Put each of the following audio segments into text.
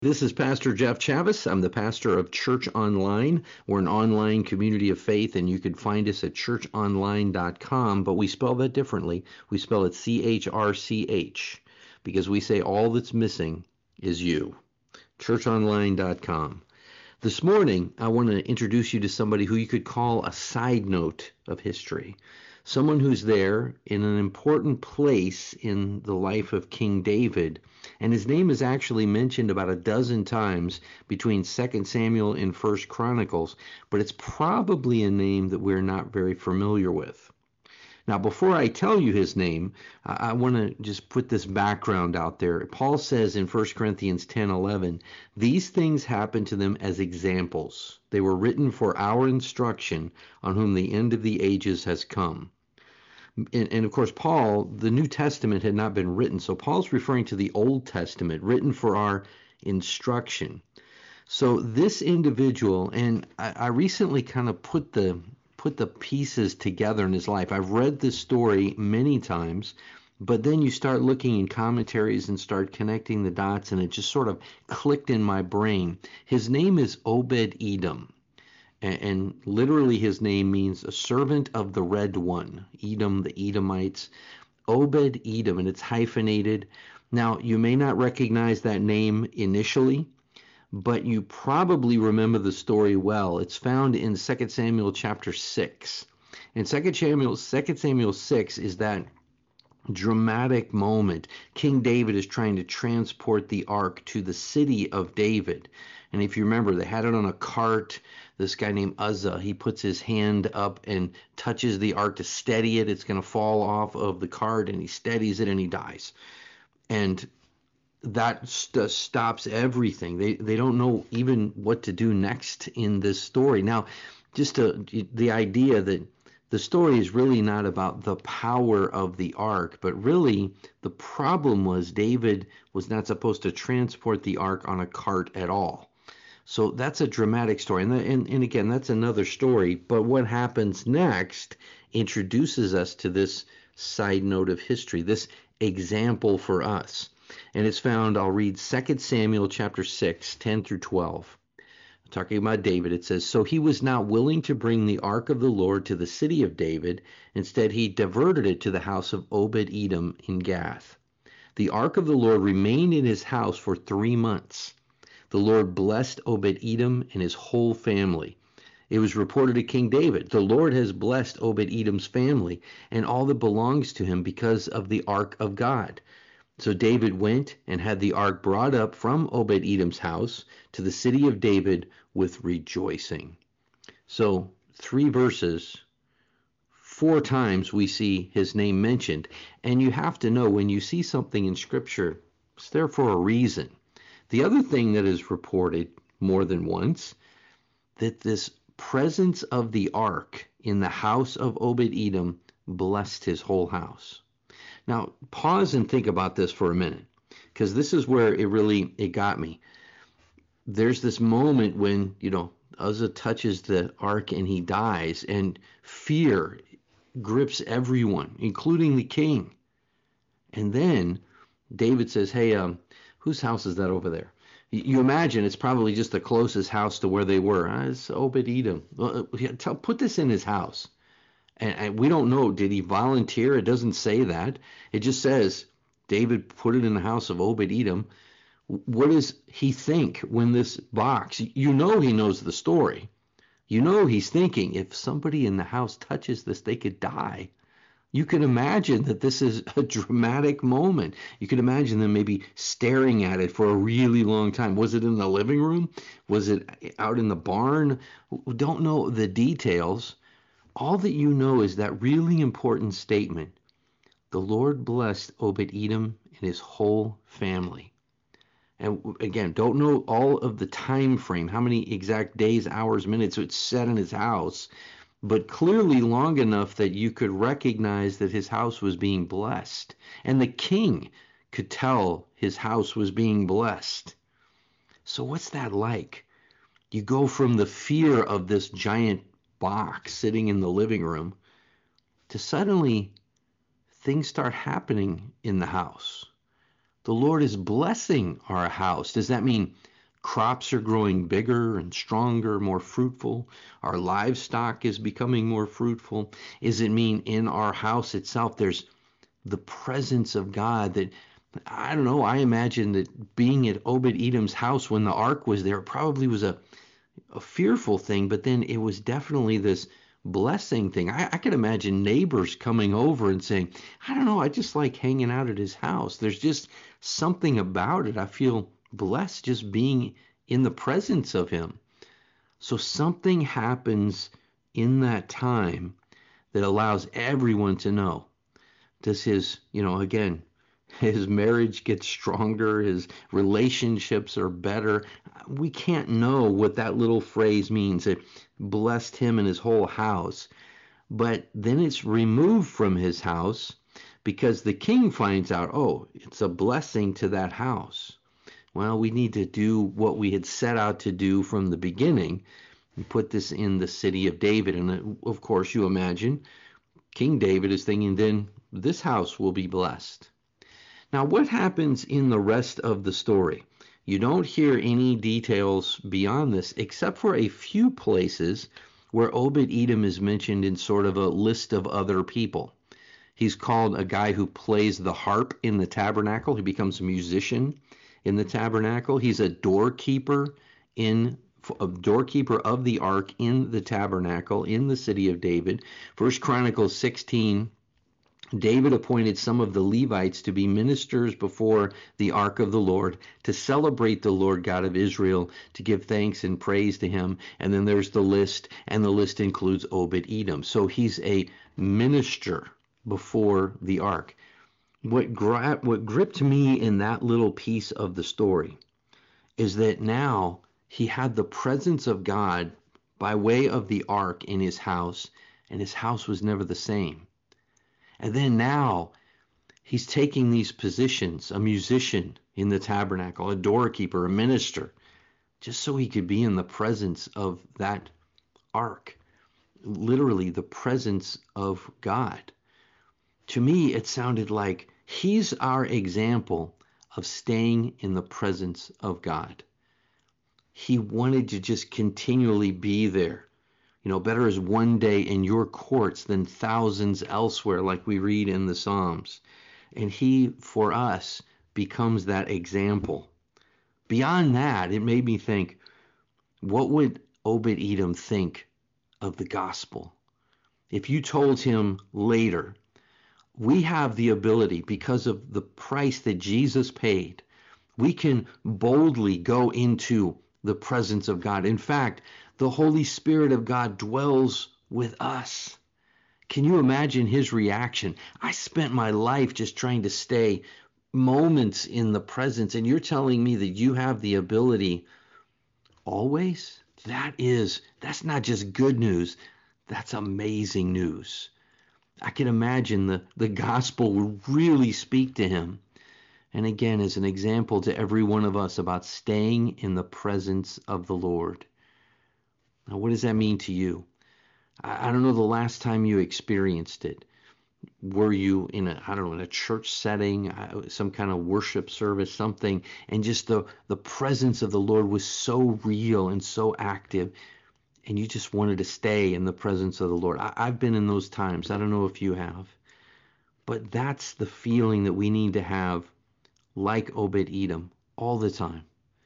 This is Pastor Jeff Chavis. I'm the pastor of Church Online. We're an online community of faith, and you can find us at churchonline.com, but we spell that differently. We spell it CHRCH because we say all that's missing is you. churchonline.com. This morning, I want to introduce you to somebody who you could call a side note of history. Someone who's there in an important place in the life of King David, and his name is actually mentioned about a dozen times between 2 Samuel and 1 Chronicles, but it's probably a name that we're not very familiar with. Now, before I tell you his name, I want to just put this background out there. Paul says in 1 Corinthians 10:11, these things happened to them as examples. They were written for our instruction, on whom the end of the ages has come. And of course, Paul, the New Testament had not been written, so Paul's referring to the Old Testament, written for our instruction. So this individual, and I recently kind of put the pieces together in his life. I've read this story many times, but then you start looking in commentaries and start connecting the dots, and it just sort of clicked in my brain. His name is Obed-Edom, and literally his name means a servant of the Red One. Edom, the Edomites. Obed-Edom, and it's hyphenated. Now, you may not recognize that name initially, but you probably remember the story well. It's found in 2 Samuel chapter 6. And 2 Samuel 6 is that dramatic moment. King David is trying to transport the ark to the city of David. And if you remember, they had it on a cart. This guy named Uzzah, he puts his hand up and touches the ark to steady it. It's going to fall off of the cart, and he steadies it and he dies. And that stops everything. They don't know even what to do next in this story. Now, the idea that the story is really not about the power of the ark, but really the problem was David was not supposed to transport the ark on a cart at all. So that's a dramatic story. And again, that's another story. But what happens next introduces us to this side note of history, this example for us. And it's found, I'll read 2 Samuel chapter 6, 10 through 12. Talking about David, it says, so he was not willing to bring the ark of the Lord to the city of David. Instead, he diverted it to the house of Obed-Edom in Gath. The ark of the Lord remained in his house for 3 months. The Lord blessed Obed-Edom and his whole family. It was reported to King David, the Lord has blessed Obed-Edom's family and all that belongs to him because of the ark of God. So David went and had the ark brought up from Obed-Edom's house to the city of David with rejoicing. So 3 verses, 4 times we see his name mentioned. And you have to know, when you see something in Scripture, it's there for a reason. The other thing that is reported more than once, that this presence of the ark in the house of Obed-Edom blessed his whole house. Now, pause and think about this for a minute, because this is where it got me. There's this moment when, Uzzah touches the ark and he dies, and fear grips everyone, including the king. And then David says, hey, whose house is that over there? You imagine it's probably just the closest house to where they were. It's Obed-Edom. Put this in his house. And we don't know, did he volunteer? It doesn't say that. It just says David put it in the house of Obed-Edom. What does he think when this box, he knows the story. He's thinking, if somebody in the house touches this, they could die. You can imagine that this is a dramatic moment. You can imagine them maybe staring at it for a really long time. Was it in the living room? Was it out in the barn? We don't know the details. All that you know is that really important statement. The Lord blessed Obed-Edom and his whole family. And again, don't know all of the time frame, how many exact days, hours, minutes it's set in his house, but clearly long enough that you could recognize that his house was being blessed. And the king could tell his house was being blessed. So what's that like? You go from the fear of this giant box sitting in the living room to suddenly things start happening in the house. The Lord is blessing our house. Does that mean Crops are growing bigger and stronger, more fruitful. Our livestock is becoming more fruitful. Does it mean in our house itself there's the presence of God that, I don't know, I imagine that being at Obed-Edom's house when the ark was there, it probably was a fearful thing, but then it was definitely this blessing thing. I could imagine neighbors coming over and saying, I don't know, I just like hanging out at his house. There's just something about it. I feel blessed just being in the presence of him. So something happens in that time that allows everyone to know. Does his, again, his marriage gets stronger, his relationships are better. We can't know what that little phrase means. It blessed him and his whole house. But then it's removed from his house because the king finds out, oh, it's a blessing to that house. Well, we need to do what we had set out to do from the beginning and put this in the city of David. And of course, you imagine King David is thinking, then this house will be blessed. Now, what happens in the rest of the story? You don't hear any details beyond this, except for a few places where Obed-Edom is mentioned in sort of a list of other people. He's called a guy who plays the harp in the tabernacle. He becomes a musician in the tabernacle. He's a doorkeeper of the ark in the tabernacle in the city of David. 1 Chronicles 16, David appointed some of the Levites to be ministers before the ark of the Lord, to celebrate the Lord God of Israel, to give thanks and praise to him. And then there's the list, and the list includes Obed-Edom. So he's a minister before the ark. What gripped me in that little piece of the story is that now he had the presence of God by way of the ark in his house, and his house was never the same. And then now he's taking these positions, a musician in the tabernacle, a doorkeeper, a minister, just so he could be in the presence of that ark, literally the presence of God. To me, it sounded like he's our example of staying in the presence of God. He wanted to just continually be there. Better is one day in your courts than thousands elsewhere, like we read in the Psalms. And he, for us, becomes that example. Beyond that, it made me think, what would Obed-Edom think of the gospel? If you told him later, we have the ability, because of the price that Jesus paid, we can boldly go into the presence of God. In fact, the Holy Spirit of God dwells with us. Can you imagine his reaction? I spent my life just trying to stay moments in the presence, and you're telling me that you have the ability always? That's not just good news. That's amazing news. I can imagine the gospel would really speak to him. And again, as an example to every one of us about staying in the presence of the Lord. Now, what does that mean to you? I don't know the last time you experienced it. Were you in a church setting, some kind of worship service, something, and just the presence of the Lord was so real and so active, and you just wanted to stay in the presence of the Lord? I've been in those times. I don't know if you have. But that's the feeling that we need to have, like Obed-Edom, all the time.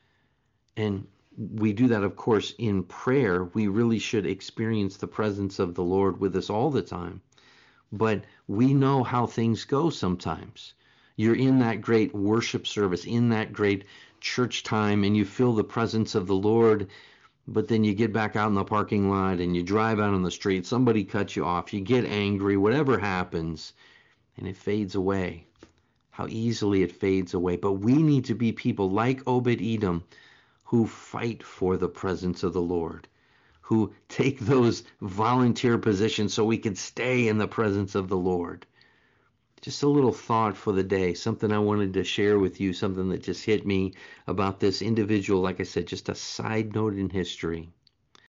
And we do that, of course, in prayer. We really should experience the presence of the Lord with us all the time. But we know how things go sometimes. You're in that great worship service, in that great church time, and you feel the presence of the Lord, but then you get back out in the parking lot and you drive out on the street, somebody cuts you off, you get angry, whatever happens, and it fades away. How easily it fades away. But we need to be people like Obed-Edom who fight for the presence of the Lord, who take those volunteer positions so we can stay in the presence of the Lord. Just a little thought for the day, something I wanted to share with you, something that just hit me about this individual. Like I said, just a side note in history.